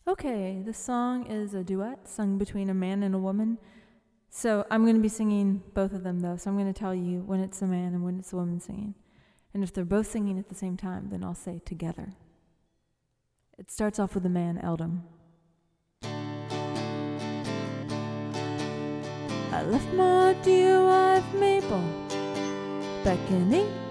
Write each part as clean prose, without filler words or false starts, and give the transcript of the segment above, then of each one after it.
Okay, the song is a duet sung between a man and a woman. So I'm going to be singing both of them, though. So I'm going to tell you when it's a man and when it's a woman singing. And if they're both singing at the same time, then I'll say together. It starts off with the man, Eldom. I left my dear wife, Mabel, back in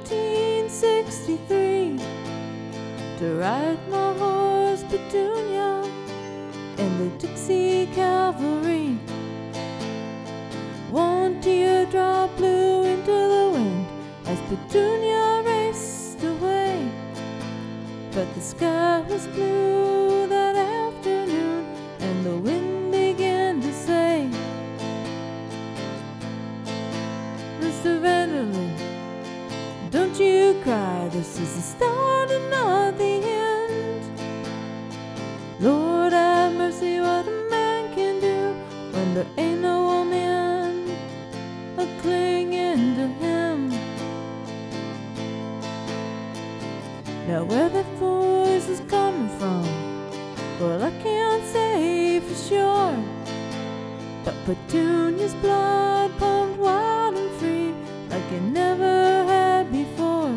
1863 to ride my horse, Petunia, in the Dixie Cavalry. One teardrop blew into the wind as Petunia raced away, but the sky was blue that afternoon and the wind began to say, Mr. Vanderloo, don't you cry, this is the start and not the end. Lord have mercy, what a man can do when there ain't no woman a-clinging to him. Now where that voice is coming from, well, I can't say for sure, but Petunia's blood pumped wild and free like it never had before.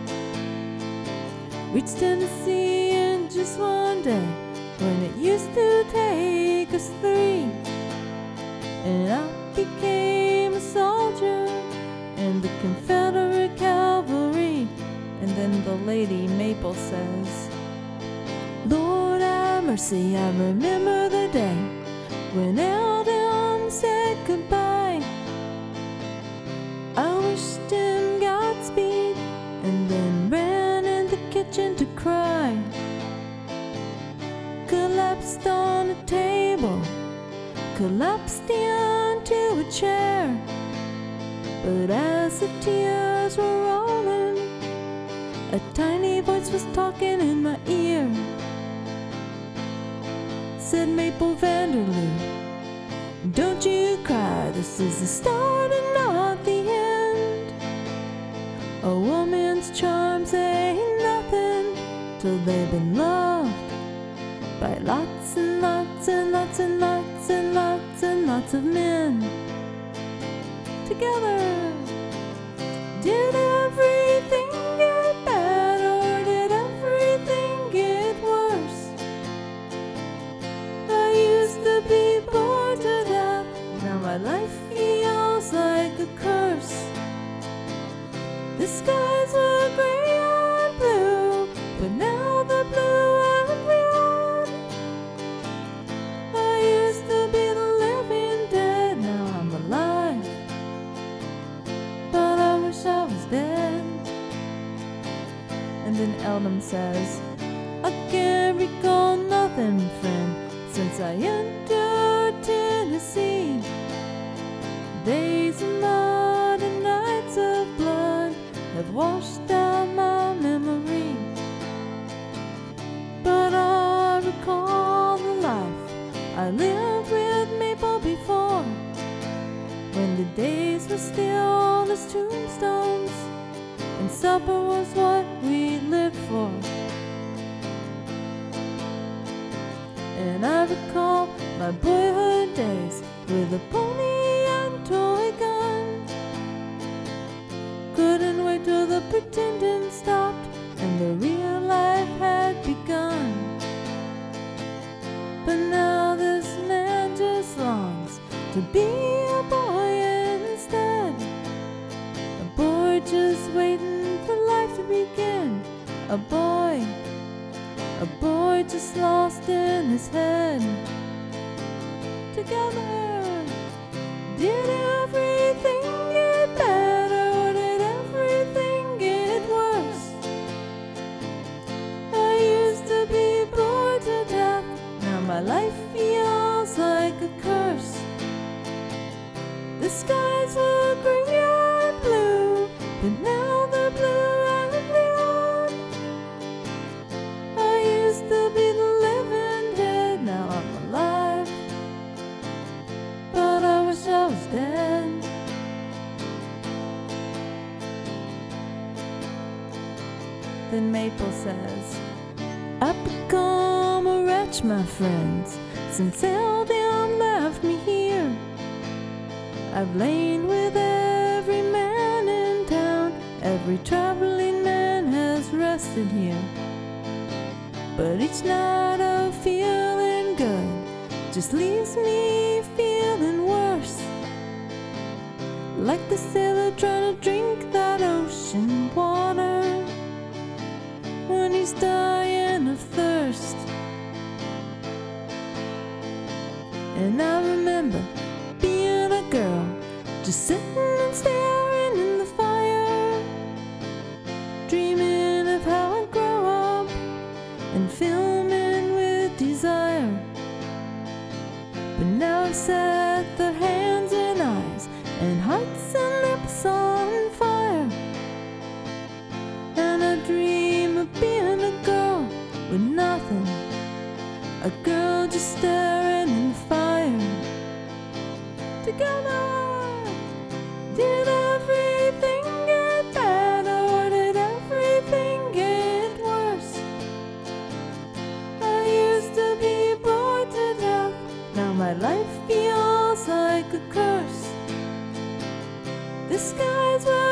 Reached Tennessee in just one day when it used to take us 3, and I became a soldier in the Confederate cavalry. And then the lady Maple says, Lord have mercy, I remember the day when Eldom said goodbye. I wished him Godspeed and then ran in the kitchen to cry. Collapsed on a table, collapsed into a chair, but as the tears were rolling, a tiny voice was talking in my ear. Said Maple Vanderloo, don't you cry, this is the start and not the end. A woman's charms ain't nothing till they've been loved by lots and lots and lots and lots and lots and lots of men. Together, did everything get better or did everything get worse? I used to be bored to death, now my life feels like a curse. The skies were gray and blue, but now they're blue and red. I used to be the living dead, now I'm alive, but I wish I was dead. And then Eldom says, I can't recall nothing, friend, since I entered Tennessee. Days of mud and nights of blood have washed out my memory, but I recall the life I lived with Maple before, when the days were still as tombstones and supper was what we lived for. And I recall my boyhood days with a pony and toy gun. Couldn't wait till the pretending stopped and the real life had begun. But now this man just longs to be a boy instead, a boy just waiting for life to begin, a boy just lost in his head. Together, did everything get better or did everything get worse? I used to be bored to death, now my life feels like a curse. The skies were green and blue, but now they're blue and red. I used to be the living dead, now I'm alive, but I wish I was dead. Then Maple says, I've become a rat much, my friends, since seldom left me here. I've lain with every man in town, every traveling man has rested here. But each night of feeling good just leaves me feeling worse, like the sailor trying to drink that ocean water when he's dying of thirst. And I remember being a girl, just sitting and staring in the fire, dreaming of how I'd grow up and filming with desire. But now I've set their hands and eyes and hearts and lips on fire, and I dream of being a girl with nothing, a girl just staring in fire. Together, did everything get better or did everything get worse? I used to be bored to death, now my life feels like a curse. The skies were